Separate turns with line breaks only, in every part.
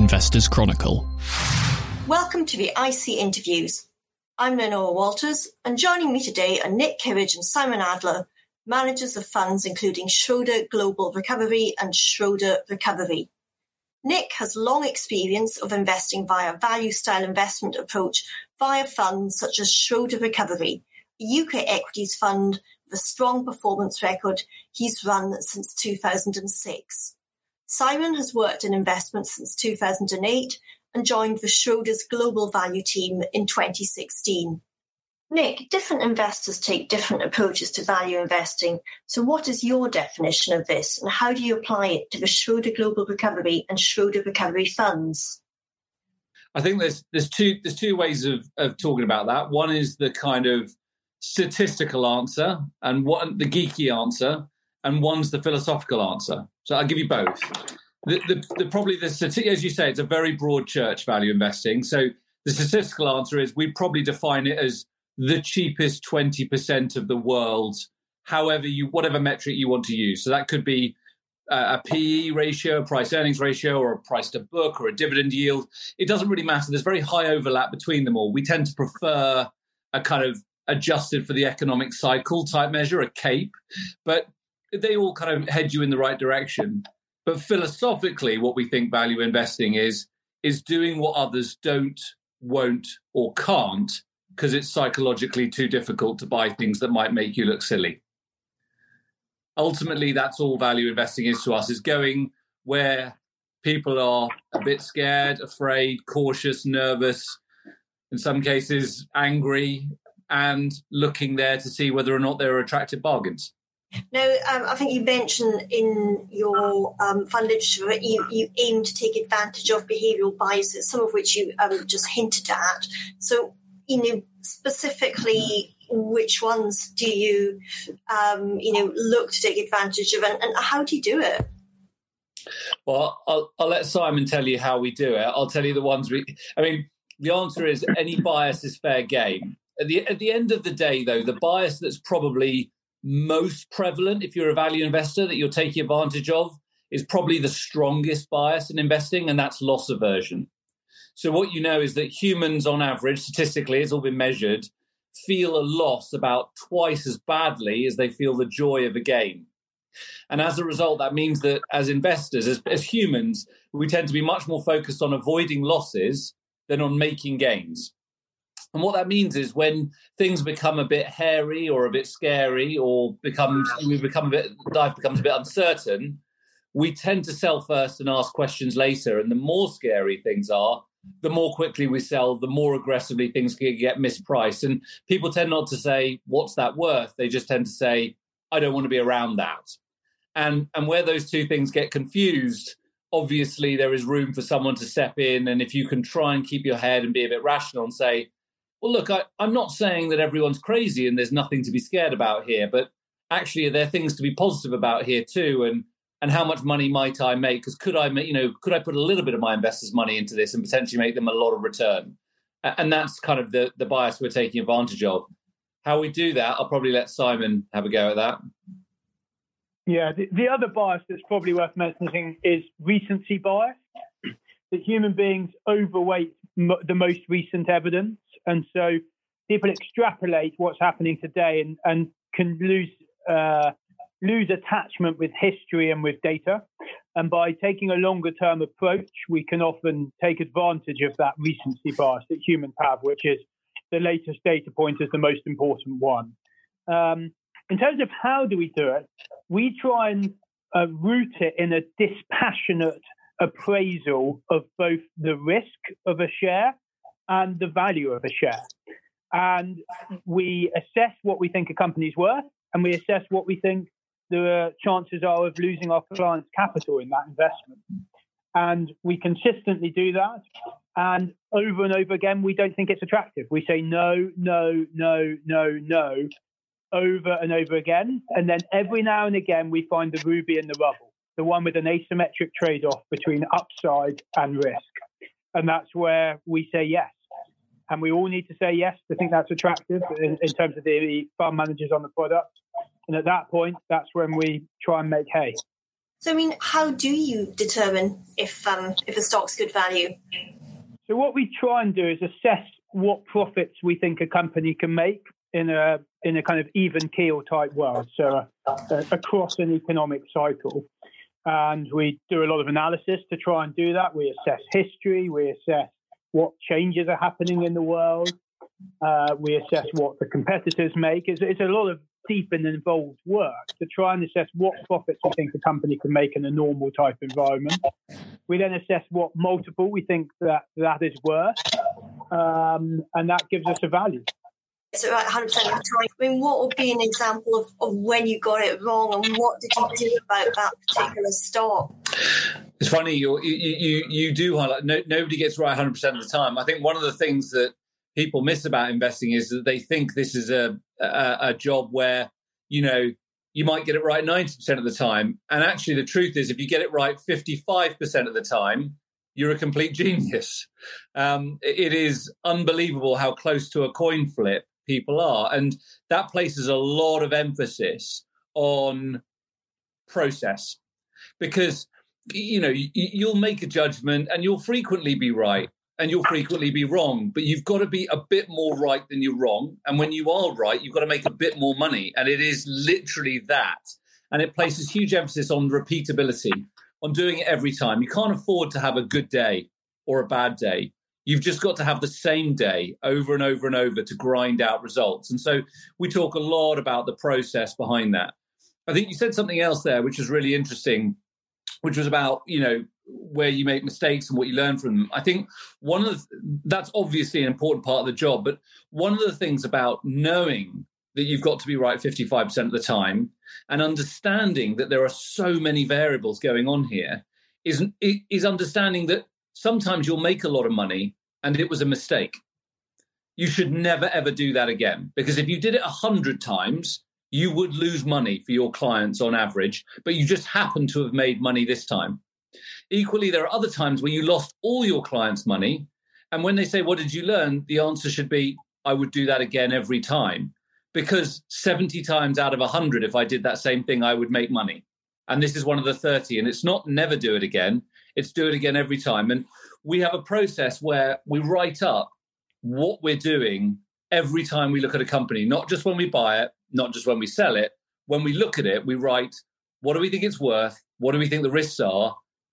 Investors Chronicle.
Welcome to the IC Interviews. I'm Lenora Walters, and joining me today are Nick Kirridge and Simon Adler, managers of funds including Schroder Global Recovery and Schroder Recovery. Nick has long experience of investing via value-style investment approach via funds such as Schroder Recovery, a UK equities fund with a strong performance record he's run since 2006. Simon has worked in investments since 2008 and joined the Schroders Global Value team in 2016. Nick, different investors take different approaches to value investing. So what is your definition of this, and how do you apply it to the Schroder Global Recovery and Schroder Recovery funds?
I think there's two ways of talking about that. One is the kind of statistical answer, and one the geeky answer, and one's the philosophical answer. So I'll give you both. As you say, it's a very broad church, value investing. So the statistical answer is we probably define it as the cheapest 20% of the world, whatever metric you want to use. So that could be a PE ratio, a price earnings ratio, or a price to book, or a dividend yield. It doesn't really matter. There's very high overlap between them all. We tend to prefer a kind of adjusted for the economic cycle type measure, a CAPE, but they all kind of head you in the right direction. But philosophically, what we think value investing is doing what others don't, won't, or can't, because it's psychologically too difficult to buy things that might make you look silly. Ultimately, that's all value investing is to us, is going where people are a bit scared, afraid, cautious, nervous, in some cases angry, and looking there to see whether or not there are attractive bargains.
Now, I think you mentioned in your fund literature that you aim to take advantage of behavioural biases, some of which you just hinted at. So, specifically, which ones do you, look to take advantage of, and how do you do it?
Well, I'll let Simon tell you how we do it. I'll tell you the ones the answer is any bias is fair game. At the end of the day, though, the bias that's probably most prevalent if you're a value investor that you're taking advantage of is probably the strongest bias in investing, and that's loss aversion. So what you know is that humans on average, statistically, it's all been measured, feel a loss about twice as badly as they feel the joy of a gain. And as a result, that means that as investors, as humans, we tend to be much more focused on avoiding losses than on making gains. And what that means is when things become a bit hairy or a bit scary, or life becomes a bit uncertain, we tend to sell first and ask questions later. And the more scary things are, the more quickly we sell, the more aggressively things get mispriced. And people tend not to say, what's that worth? They just tend to say, I don't want to be around that. And where those two things get confused, obviously there is room for someone to step in. And if you can try and keep your head and be a bit rational and say, well, look, I'm not saying that everyone's crazy and there's nothing to be scared about here, but actually are there things to be positive about here too? And how much money might I make? Because could I put a little bit of my investors' money into this and potentially make them a lot of return? And that's kind of the bias we're taking advantage of. How we do that, I'll probably let Simon have a go at that.
Yeah, the other bias that's probably worth mentioning is recency bias. That human beings overweight the most recent evidence. And so people extrapolate what's happening today and can lose attachment with history and with data. And by taking a longer term approach, we can often take advantage of that recency bias that humans have, which is the latest data point is the most important one. In terms of how do we do it, we try and root it in a dispassionate appraisal of both the risk of a share and the value of a share. And we assess what we think a company's worth, and we assess what we think the chances are of losing our clients' capital in that investment. And we consistently do that. And over again, we don't think it's attractive. We say no, no, no, no, no, over and over again. And then every now and again, we find the ruby in the rubble, the one with an asymmetric trade-off between upside and risk. And that's where we say yes. And we all need to say yes to think that's attractive in terms of the fund managers on the product. And at that point, that's when we try and make hay.
So, I mean, how do you determine if a stock's good value?
So what we try and do is assess what profits we think a company can make in a kind of even keel type world, so across an economic cycle. And we do a lot of analysis to try and do that. We assess history, we assess what changes are happening in the world, we assess what the competitors make. It's a lot of deep and involved work to try and assess what profits we think a company can make in a normal type environment. We then assess what multiple we think that is worth, and that gives us a value.
So, 100% of the time, I mean, what would be an example of when you got it wrong, and what did you do about that particular stock?
It's funny, you do highlight, nobody gets right 100% of the time. I think one of the things that people miss about investing is that they think this is a job where, you might get it right 90% of the time. And actually, the truth is, if you get it right 55% of the time, you're a complete genius. It is unbelievable how close to a coin flip people are. And that places a lot of emphasis on process, because, you'll make a judgment and you'll frequently be right and you'll frequently be wrong, but you've got to be a bit more right than you're wrong. And when you are right, you've got to make a bit more money. And it is literally that. And it places huge emphasis on repeatability, on doing it every time. You can't afford to have a good day or a bad day. You've just got to have the same day over and over and over to grind out results. And so we talk a lot about the process behind that. I think you said something else there, which is really interesting, which was about, where you make mistakes and what you learn from them. I think that's obviously an important part of the job, but one of the things about knowing that you've got to be right 55% of the time and understanding that there are so many variables going on here is understanding that sometimes you'll make a lot of money and it was a mistake. You should never, ever do that again, because if you did it 100 times, you would lose money for your clients on average, but you just happen to have made money this time. Equally, there are other times where you lost all your clients' money. And when they say, what did you learn? The answer should be, I would do that again every time. Because 70 times out of 100, if I did that same thing, I would make money. And this is one of the 30. And it's not never do it again. It's do it again every time. And we have a process where we write up what we're doing every time we look at a company, not just when we buy it, not just when we sell it. When we look at it, we write, what do we think it's worth? What do we think the risks are?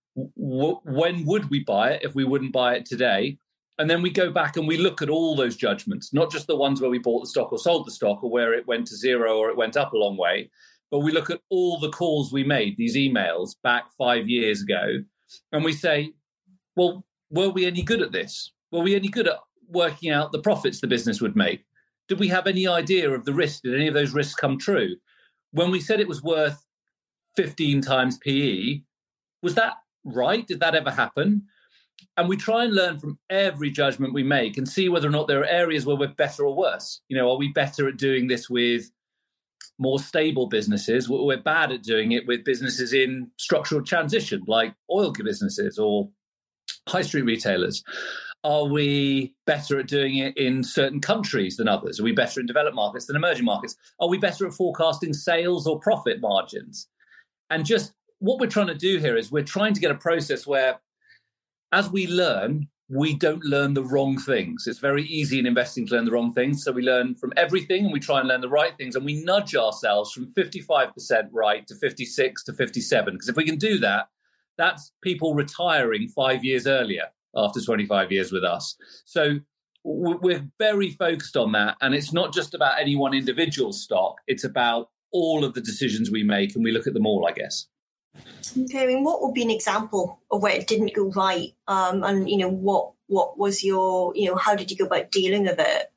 When would we buy it if we wouldn't buy it today? And then we go back and we look at all those judgments, not just the ones where we bought the stock or sold the stock or where it went to zero or it went up a long way, but we look at all the calls we made, these emails back 5 years ago, and we say, well, were we any good at this? Were we any good at working out the profits the business would make? Did we have any idea of the risk? Did any of those risks come true? When we said it was worth 15 times PE, was that right? Did that ever happen? And we try and learn from every judgment we make and see whether or not there are areas where we're better or worse. Are we better at doing this with more stable businesses? We're bad at doing it with businesses in structural transition, like oil businesses or high street retailers. Are we better at doing it in certain countries than others? Are we better in developed markets than emerging markets? Are we better at forecasting sales or profit margins? And just what we're trying to do here is we're trying to get a process where, as we learn, we don't learn the wrong things. It's very easy in investing to learn the wrong things. So we learn from everything and we try and learn the right things. And we nudge ourselves from 55% right to 56 to 57. Because if we can do that, that's people retiring 5 years earlier after 25 years with us. So we're very focused on that. And it's not just about any one individual stock. It's about all of the decisions we make, and we look at them all, I guess.
Okay, I mean, what would be an example of where it didn't go right? And, what was your, how did you go about dealing with it?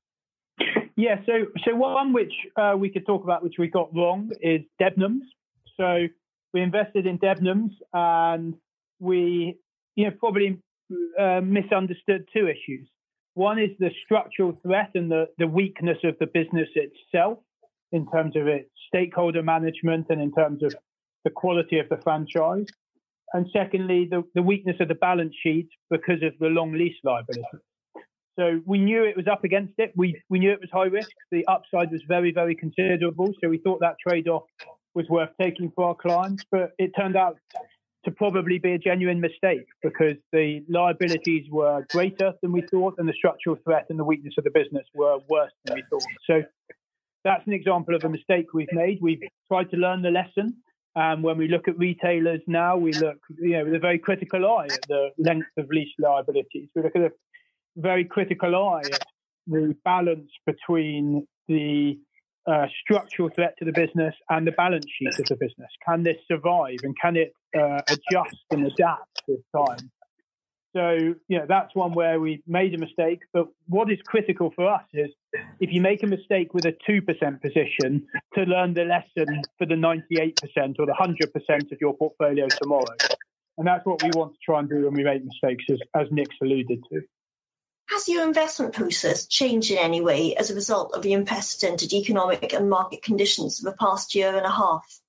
Yeah, so one which we could talk about, which we got wrong, is Debenhams. So we invested in Debenhams and we, probably misunderstood two issues. One is the structural threat and the weakness of the business itself in terms of its stakeholder management and in terms of the quality of the franchise. And secondly, the weakness of the balance sheet because of the long lease liability. So we knew it was up against it. We knew it was high risk. The upside was very, very considerable. So we thought that trade-off was worth taking for our clients, but it turned out to probably be a genuine mistake because the liabilities were greater than we thought and the structural threat and the weakness of the business were worse than we thought. So that's an example of a mistake we've made. We've tried to learn the lesson. When we look at retailers now, we look with a very critical eye at the length of lease liabilities. We look at a very critical eye at the balance between the structural threat to the business and the balance sheet of the business. Can this survive and can it adjust and adapt with time? So, that's one where we made a mistake. But what is critical for us is if you make a mistake with a 2% position, to learn the lesson for the 98% or the 100% of your portfolio tomorrow. And that's what we want to try and do when we make mistakes, as Nick's alluded to.
Has your investment process changed in any way as a result of the unprecedented economic and market conditions of the past year and a half?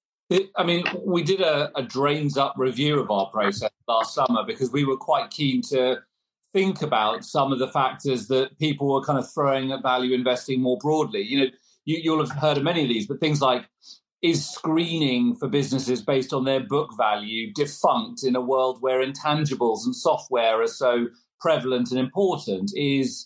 We did a drains-up review of our process last summer because we were quite keen to think about some of the factors that people were kind of throwing at value investing more broadly. You'll have heard of many of these, but things like, is screening for businesses based on their book value defunct in a world where intangibles and software are so prevalent and important? Is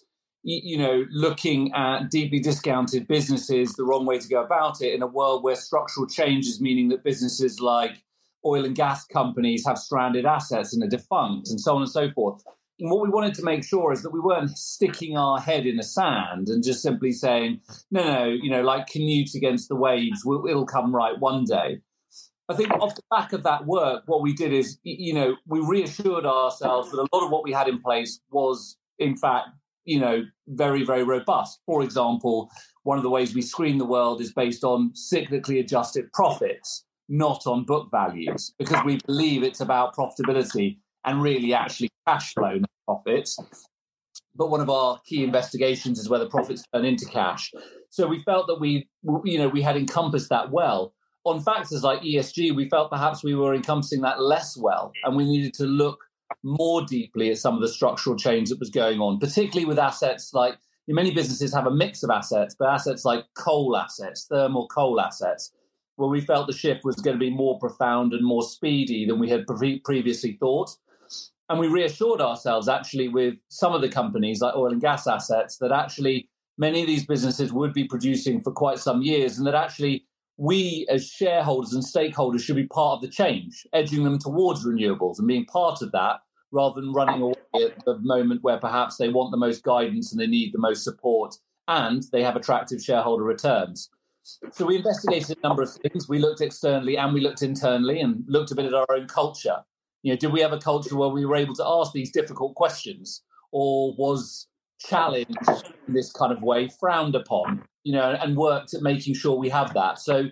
looking at deeply discounted businesses the wrong way to go about it in a world where structural change is meaning that businesses like oil and gas companies have stranded assets and are defunct, and so on and so forth? And what we wanted to make sure is that we weren't sticking our head in the sand and just simply saying, no, like Canute against the waves, it'll come right one day. I think off the back of that work, what we did is, we reassured ourselves that a lot of what we had in place was, in fact, very, very robust. For example, one of the ways we screen the world is based on cyclically adjusted profits, not on book values, because we believe it's about profitability and really actually cash flow, not profits. But one of our key investigations is whether profits turn into cash. So we felt that we had encompassed that well. On factors like ESG, we felt perhaps we were encompassing that less well, and we needed to look more deeply at some of the structural change that was going on, particularly with assets like, many businesses have a mix of assets, but assets like coal assets, thermal coal assets, where we felt the shift was going to be more profound and more speedy than we had previously thought. And we reassured ourselves actually with some of the companies like oil and gas assets that actually many of these businesses would be producing for quite some years, and that actually we as shareholders and stakeholders should be part of the change, edging them towards renewables and being part of that rather than running away at the moment where perhaps they want the most guidance and they need the most support and they have attractive shareholder returns. So we investigated a number of things. We looked externally and we looked internally and looked a bit at our own culture. Did we have a culture where we were able to ask these difficult questions, or was challenge in this kind of way frowned upon, and worked at making sure we have that. So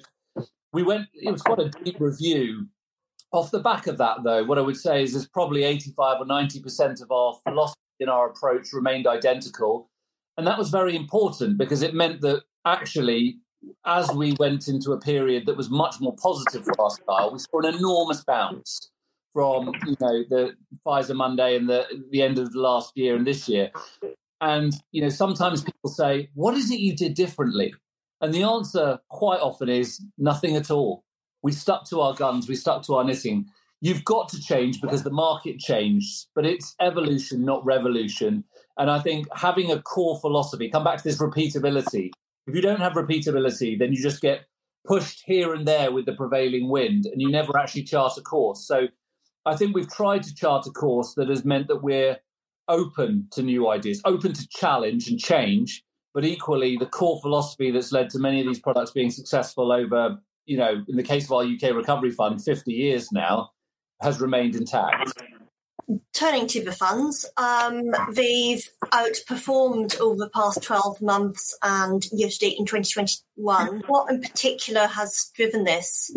it was quite a deep review. Off the back of that, though, what I would say is there's probably 85 or 90% of our philosophy and our approach remained identical. And that was very important because it meant that actually, as we went into a period that was much more positive for our style, we saw an enormous bounce from, the Pfizer Monday and the end of the last year and this year. And, sometimes people say, what is it you did differently? And the answer quite often is nothing at all. We stuck to our guns. We stuck to our knitting. You've got to change because the market changed, but it's evolution, not revolution. And I think having a core philosophy, come back to this repeatability. If you don't have repeatability, then you just get pushed here and there with the prevailing wind and you never actually chart a course. So I think we've tried to chart a course that has meant that we're open to new ideas, open to challenge and change, but equally the core philosophy that's led to many of these products being successful over, in the case of our UK Recovery Fund, 50 years now, has remained intact.
Turning to the funds, they've outperformed over the past 12 months and year-to-date in 2021. What in particular has driven this?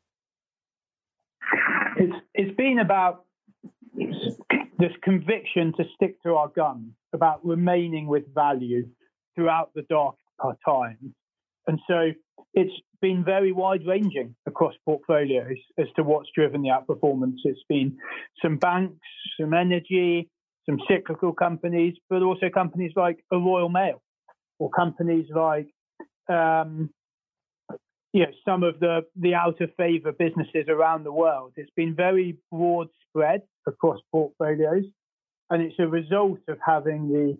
It's been about this conviction to stick to our guns, about remaining with value throughout the dark times. And so it's been very wide-ranging across portfolios as to what's driven the outperformance. It's been some banks, some energy, some cyclical companies, but also companies like a Royal Mail or companies like some of the out of favour businesses around the world. It's been very broad spread across portfolios, and it's a result of having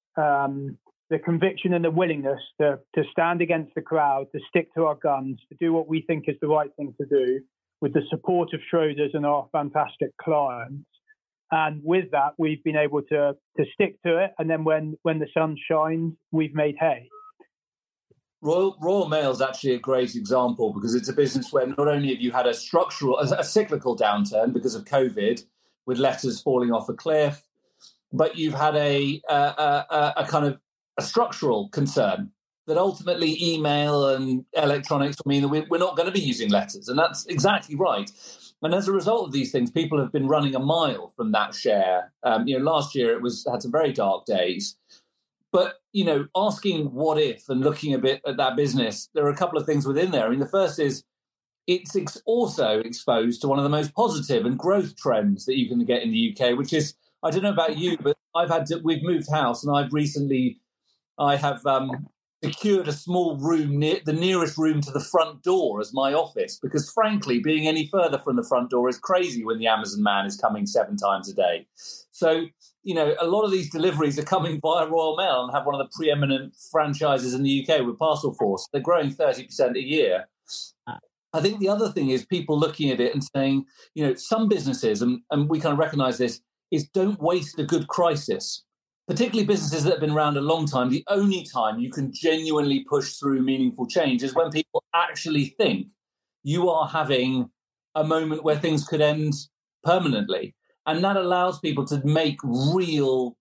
the conviction and the willingness to stand against the crowd, to stick to our guns, to do what we think is the right thing to do, with the support of Schroders and our fantastic clients. And with that, we've been able to stick to it. And then when the sun shines, we've made hay.
Royal Mail is actually a great example because it's a business where not only have you had a cyclical downturn because of COVID, with letters falling off a cliff, but you've had a kind of a structural concern that ultimately email and electronics will mean that we're not going to be using letters. And that's exactly right. And as a result of these things, people have been running a mile from that share. Last year it had some very dark days. But, asking what if and looking a bit at that business, there are a couple of things within there. I mean, the first is it's also exposed to one of the most positive and growth trends that you can get in the UK, which is, I don't know about you, but we've moved house and I have secured a small room the nearest room to the front door as my office, because frankly, being any further from the front door is crazy when the Amazon man is coming 7 times a day. So, a lot of these deliveries are coming via Royal Mail and have one of the preeminent franchises in the UK with Parcelforce. They're growing 30% a year. I think the other thing is people looking at it and saying, some businesses, and we kind of recognise this, is don't waste a good crisis. Particularly businesses that have been around a long time, the only time you can genuinely push through meaningful change is when people actually think you are having a moment where things could end permanently. And that allows people to make real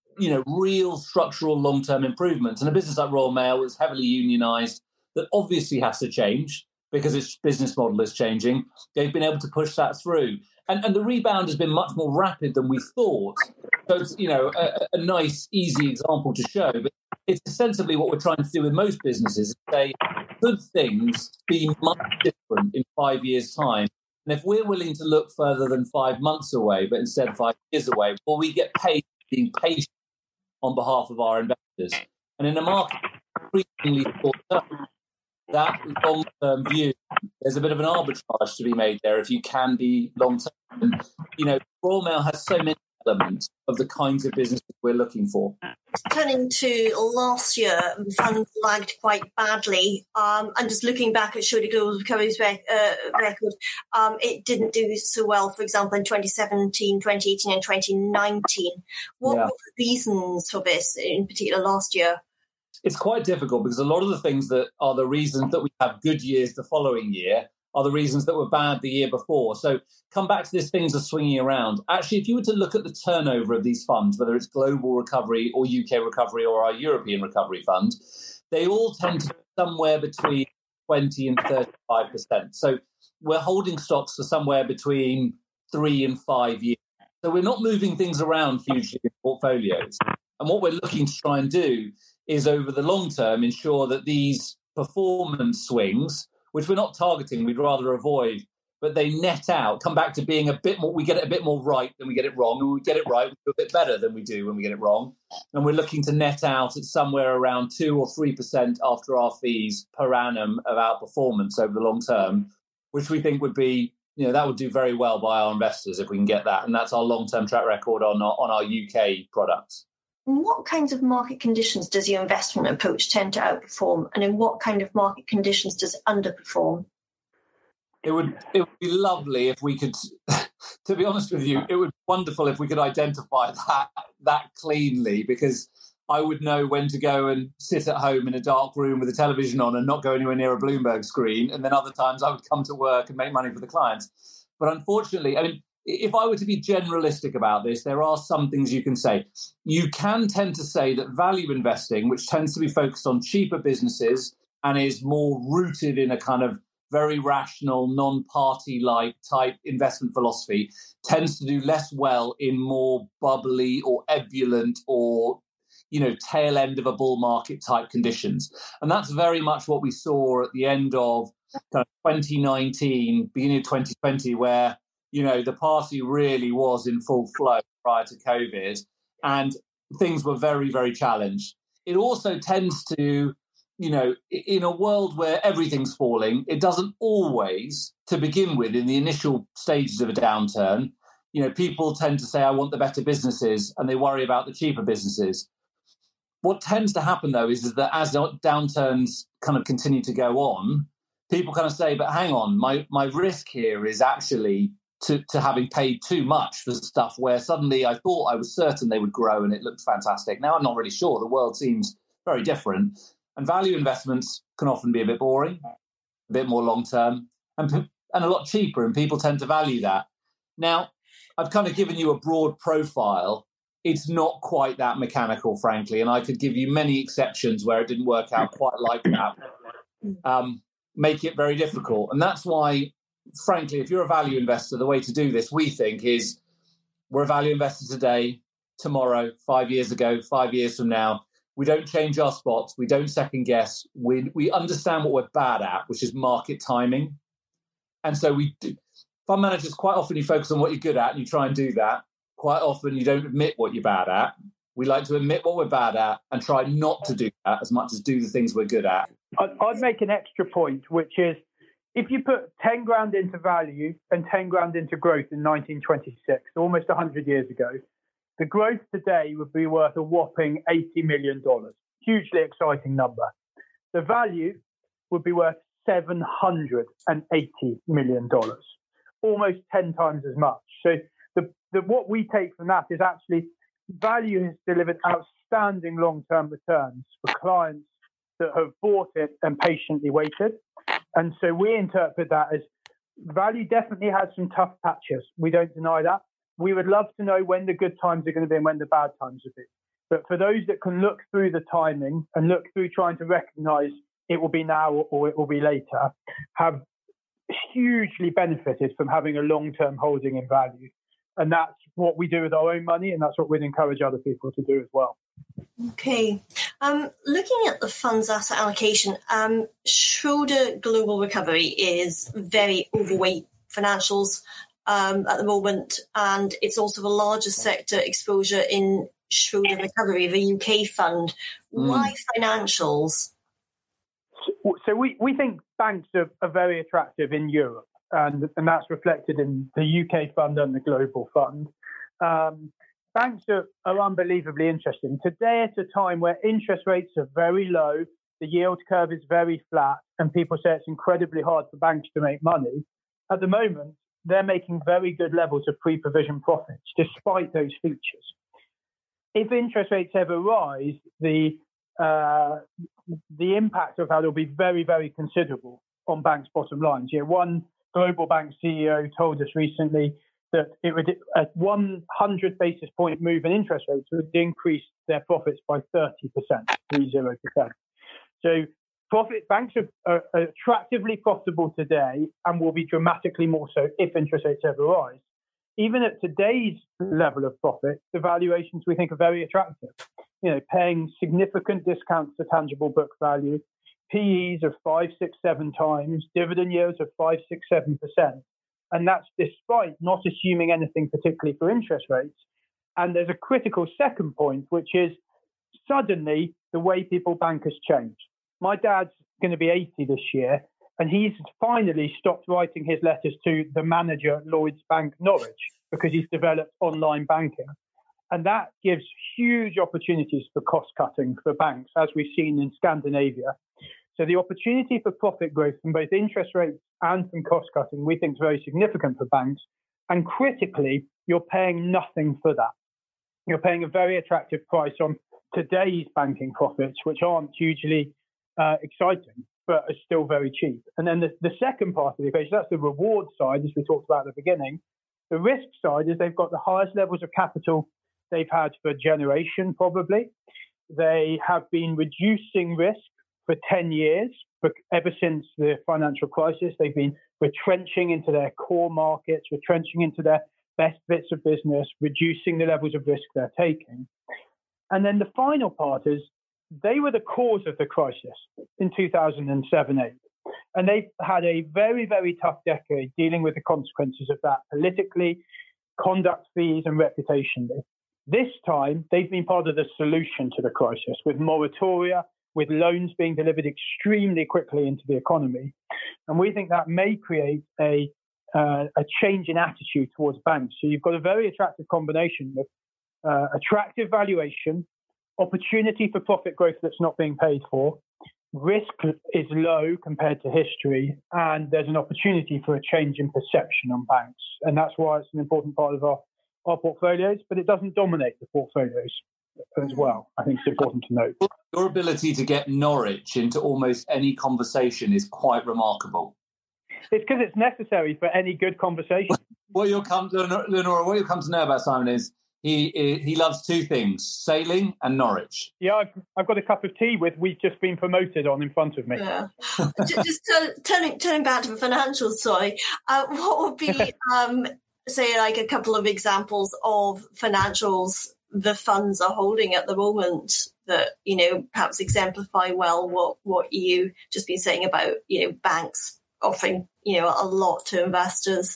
structural long-term improvements. And a business like Royal Mail is heavily unionised, that obviously has to change because its business model is changing. They've been able to push that through. And the rebound has been much more rapid than we thought. So it's, a nice, easy example to show. But it's ostensibly what we're trying to do with most businesses is say, could things be much different in 5 years' time? And if we're willing to look further than 5 months away, but instead 5 years away, well, we get paid being patient on behalf of our investors. And in a market increasingly short-term, that long-term view, there's a bit of an arbitrage to be made there if you can be long-term. And, Royal Mail has so many elements of the kinds of businesses we're looking for.
Turning to last year, funds lagged quite badly. And just looking back at Schroder Global Recovery's record, it didn't do so well, for example, in 2017, 2018 and 2019. What were the reasons for this, in particular last year?
It's quite difficult because a lot of the things that are the reasons that we have good years the following year are the reasons that were bad the year before. So come back to this, things are swinging around. Actually, if you were to look at the turnover of these funds, whether it's Global Recovery or UK Recovery or our European Recovery Fund, they all tend to be somewhere between 20 and 35%. So we're holding stocks for somewhere between 3 and 5 years. So we're not moving things around hugely in portfolios. And what we're looking to try and do is over the long term ensure that these performance swings, which we're not targeting, we'd rather avoid, but they net out, come back to being a bit more, we get it a bit more right than we get it wrong, and we get it right, we do a bit better than we do when we get it wrong. And we're looking to net out at somewhere around 2 or 3% after our fees per annum of outperformance over the long term, which we think would be, that would do very well by our investors if we can get that. And that's our long-term track record on our UK products.
In what kinds of market conditions does your investment approach tend to outperform, and in what kind of market conditions does it underperform?
It would be lovely if we could, to be honest with you, it would be wonderful if we could identify that cleanly, because I would know when to go and sit at home in a dark room with a television on and not go anywhere near a Bloomberg screen, and then other times I would come to work and make money for the clients. But unfortunately, if I were to be generalistic about this, there are some things you can say. You can tend to say that value investing, which tends to be focused on cheaper businesses and is more rooted in a kind of very rational, non-party-like type investment philosophy, tends to do less well in more bubbly or ebullient or, tail end of a bull market type conditions. And that's very much what we saw at the end of kind of 2019, beginning of 2020, where the party really was in full flow prior to COVID, and things were very, very challenged. It also tends to in a world where everything's falling, it doesn't always, to begin with, in the initial stages of a downturn, people tend to say, I want the better businesses, and they worry about the cheaper businesses. What tends to happen, though, is that as downturns kind of continue to go on, people kind of say, but hang on, my risk here is actually to having paid too much for stuff where suddenly I thought I was certain they would grow and it looked fantastic. Now I'm not really sure. The world seems very different. And value investments can often be a bit boring, a bit more long-term, and a lot cheaper, and people tend to value that. Now, I've kind of given you a broad profile. It's not quite that mechanical, frankly, and I could give you many exceptions where it didn't work out quite like that, make it very difficult. And that's why, frankly, if you're a value investor, the way to do this, we think, is we're a value investor today, tomorrow, 5 years ago, 5 years from now. We don't change our spots. We don't second guess. We understand what we're bad at, which is market timing. And so we do. Fund managers, quite often you focus on what you're good at and you try and do that. Quite often you don't admit what you're bad at. We like to admit what we're bad at and try not to do that as much as do the things we're good at.
I'd make an extra point, which is if you put 10 grand into value and 10 grand into growth in 1926, almost 100 years ago, the growth today would be worth a whopping $80 million. Hugely exciting number. The value would be worth $780 million, almost 10 times as much. So what we take from that is actually value has delivered outstanding long-term returns for clients that have bought it and patiently waited. And so we interpret that as value definitely has some tough patches. We don't deny that. We would love to know when the good times are going to be and when the bad times will be. But for those that can look through the timing and look through trying to recognize it will be now or it will be later, have hugely benefited from having a long-term holding in value. And that's what we do with our own money, and that's what we'd encourage other people to do as well.
Okay. Looking at the fund's asset allocation, Schroder Global Recovery is very overweight financials at the moment, and it's also the largest sector exposure in Schroder Recovery, the UK fund. Why financials?
So we think banks are very attractive in Europe, and that's reflected in the UK fund and the global fund. Banks are unbelievably interesting. Today, at a time where interest rates are very low, the yield curve is very flat, and people say it's incredibly hard for banks to make money, at the moment, they're making very good levels of pre-provision profits, despite those features. If interest rates ever rise, the impact of that will be very, very considerable on banks' bottom lines. One global bank CEO told us recently that it would, a 100 basis point move in interest rates would increase their profits by 30%, 30%. So banks are attractively profitable today and will be dramatically more so if interest rates ever rise. Even at today's level of profit, the valuations we think are very attractive. Paying significant discounts to tangible book value, PEs of 5, 6, 7 times, dividend yields of 5, 6, 7%. And that's despite not assuming anything particularly for interest rates. And there's a critical second point, which is suddenly the way people bank has changed. My dad's going to be 80 this year, and he's finally stopped writing his letters to the manager at Lloyds Bank Norwich because he's developed online banking. And that gives huge opportunities for cost cutting for banks, as we've seen in Scandinavia. So the opportunity for profit growth from both interest rates and from cost cutting, we think is very significant for banks. And critically, you're paying nothing for that. You're paying a very attractive price on today's banking profits, which aren't hugely exciting, but are still very cheap. And then the second part of the equation, that's the reward side, as we talked about at the beginning. The risk side is they've got the highest levels of capital they've had for a generation, probably. They have been reducing risk for 10 years, but ever since the financial crisis. They've been retrenching into their core markets, retrenching into their best bits of business, reducing the levels of risk they're taking. And then the final part is they were the cause of the crisis in 2007-8. And they've had a very, very tough decade dealing with the consequences of that politically, conduct fees and reputationally. This time, they've been part of the solution to the crisis with moratoria, with loans being delivered extremely quickly into the economy. And we think that may create a change in attitude towards banks. So you've got a very attractive combination of attractive valuation, opportunity for profit growth that's not being paid for, risk is low compared to history, and there's an opportunity for a change in perception on banks. And that's why it's an important part of our portfolios, but it doesn't dominate the portfolios as well. I think it's important to note.
Your ability to get Norwich into almost any conversation is quite remarkable.
It's because it's necessary for any good conversation.
What you'll come to know about Simon is he loves two things: sailing and Norwich.
Yeah, I've got a cup of tea with "We've just been promoted" on in front of me.
Yeah. Just turning back to the financials, sorry. What would be, say, like a couple of examples of financials the funds are holding at the moment that, perhaps exemplify well what you just been saying about, banks offering, a lot to investors?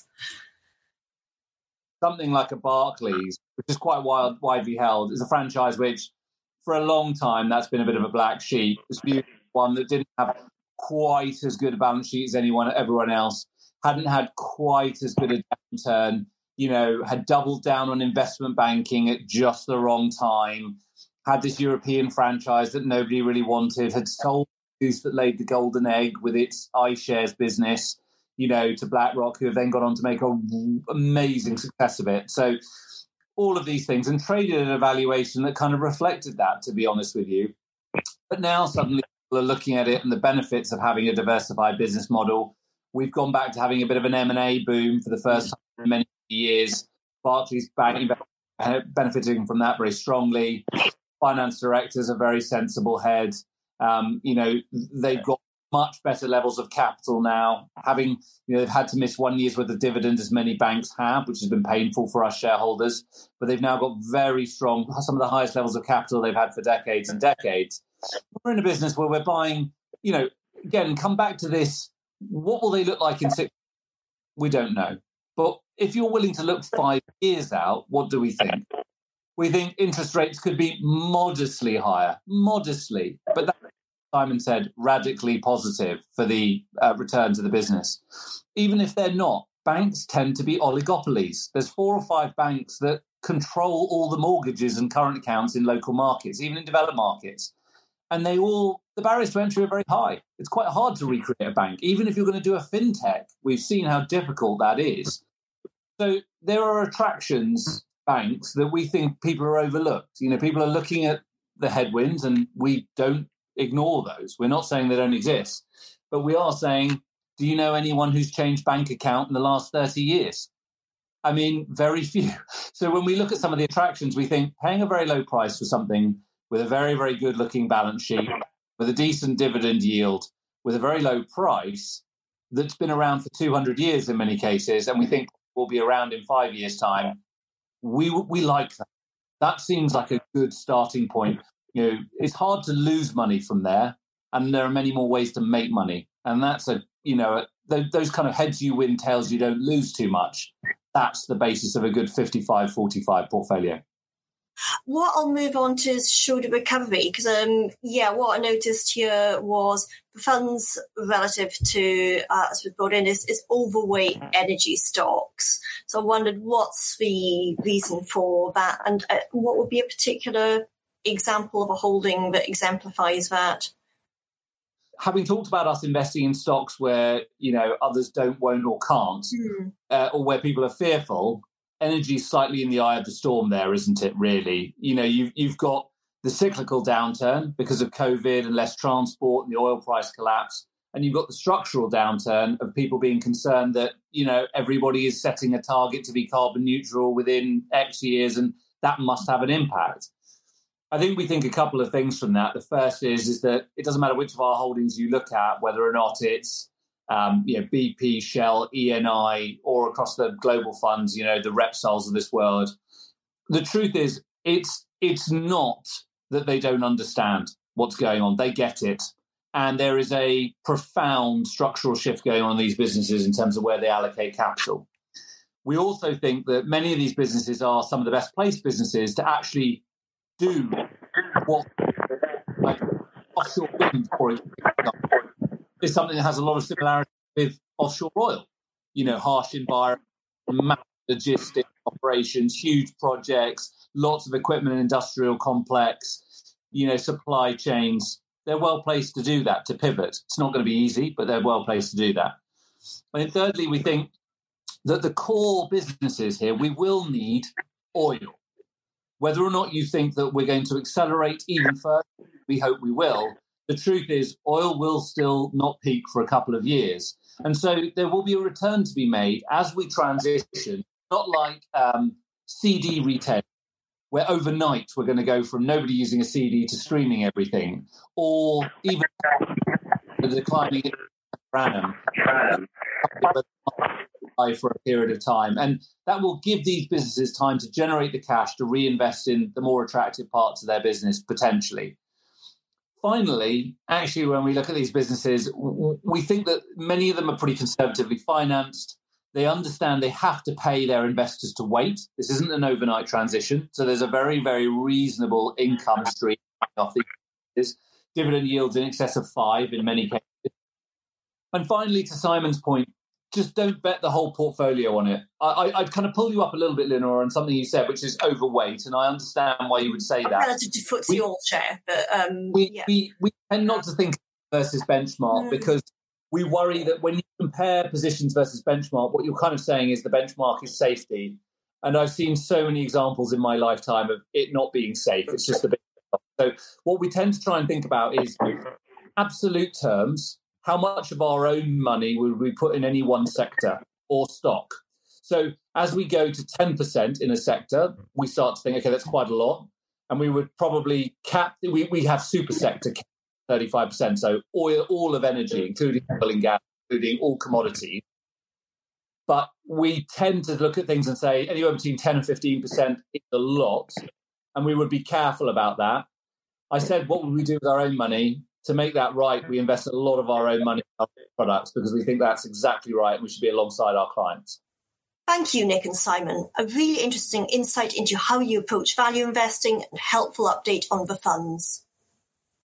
Something like a Barclays, which is quite widely held, is a franchise which, for a long time, that's been a bit of a black sheep. It's one that didn't have quite as good a balance sheet as everyone else, hadn't had quite as good a downturn, had doubled down on investment banking at just the wrong time, had this European franchise that nobody really wanted, had sold the goose that laid the golden egg with its iShares business, to BlackRock, who have then gone on to make an amazing success of it. So all of these things, and traded at a valuation that kind of reflected that, to be honest with you. But now suddenly people are looking at it and the benefits of having a diversified business model. We've gone back to having a bit of an M&A boom for the first time in many years. Barclays benefiting from that very strongly. Finance directors are very sensible head. They've got much better levels of capital now, having, they've had to miss 1 year's worth of dividend as many banks have, which has been painful for us shareholders, but they've now got very strong, some of the highest levels of capital they've had for decades and decades. We're in a business where we're buying, again, come back to this, what will they look like in 6 months? We don't know. But if you're willing to look 5 years out, what do we think? We think interest rates could be modestly higher, but that, Simon said, radically positive for the returns of the business. Even if they're not, banks tend to be oligopolies. There's 4 or 5 banks that control all the mortgages and current accounts in local markets, even in developed markets. And the barriers to entry are very high. It's quite hard to recreate a bank. Even if you're going to do a fintech, we've seen how difficult that is. So there are attractions, banks, that we think people are overlooked. People are looking at the headwinds, and we don't ignore those. We're not saying they don't exist, but we are saying, do you know anyone who's changed bank account in the last 30 years? I mean, very few. So when we look at some of the attractions, we think paying a very low price for something with a very, very good looking balance sheet, with a decent dividend yield, with a very low price that's been around for 200 years in many cases, and we think will be around in 5 years' time, we like that. That seems like a good starting point. It's hard to lose money from there, and there are many more ways to make money. And that's those kind of heads you win, tails you don't lose too much. That's the basis of a good 55-45 portfolio.
What I'll move on to is Schroder Recovery, because what I noticed here was the funds relative to, as we brought in, is overweight energy stocks. So I wondered what's the reason for that, and what would be a particular example of a holding that exemplifies that?
Having talked about us investing in stocks where others don't, won't, or can't, or where people are fearful, energy is slightly in the eye of the storm there, isn't it, really? You've got the cyclical downturn because of COVID and less transport and the oil price collapse, and you've got the structural downturn of people being concerned that, everybody is setting a target to be carbon neutral within X years, and that must have an impact. I think we think a couple of things from that. The first is that it doesn't matter which of our holdings you look at, whether or not it's BP, Shell, ENI, or across the global funds, the Repsols of this world. The truth is, it's not that they don't understand what's going on. They get it. And there is a profound structural shift going on in these businesses in terms of where they allocate capital. We also think that many of these businesses are some of the best placed businesses to actually do what offshore wind, for example, is something that has a lot of similarity with offshore oil. Harsh environment, massive logistics operations, huge projects, lots of equipment and industrial complex, supply chains. They're well placed to do that, to pivot. It's not going to be easy, but they're well placed to do that. And then thirdly, we think that the core businesses here, we will need oil. Whether or not you think that we're going to accelerate even further, we hope we will. The truth is oil will still not peak for a couple of years. And so there will be a return to be made as we transition, not like CD retail, where overnight we're going to go from nobody using a CD to streaming everything, or even the declining per annum for a period of time. And that will give these businesses time to generate the cash to reinvest in the more attractive parts of their business, potentially. Finally, actually, when we look at these businesses, we think that many of them are pretty conservatively financed. They understand they have to pay their investors to wait. This isn't an overnight transition. So there's a very, very reasonable income stream off these dividend yields in excess of 5 in many cases. And finally, to Simon's point, just don't bet the whole portfolio on it. I'd kind of pull you up a little bit, Leonora, on something you said, which is overweight, and I understand why you would say that.
Relative to FTSE All-Share, but
we tend not to think versus benchmark because we worry that when you compare positions versus benchmark, what you're kind of saying is the benchmark is safety. And I've seen so many examples in my lifetime of it not being safe. It's just a bit. So what we tend to try and think about is absolute terms. How much of our own money would we put in any one sector or stock? So as we go to 10% in a sector, we start to think, okay, that's quite a lot. And we would probably cap, we have super sector 35%. So oil, all of energy, including oil and gas, including all commodities. But we tend to look at things and say anywhere between 10 and 15% is a lot. And we would be careful about that. I said, what would we do with our own money? To make that right, we invest a lot of our own money in our products because we think that's exactly right and we should be alongside our clients.
Thank you, Nick and Simon. A really interesting insight into how you approach value investing and helpful update on the funds.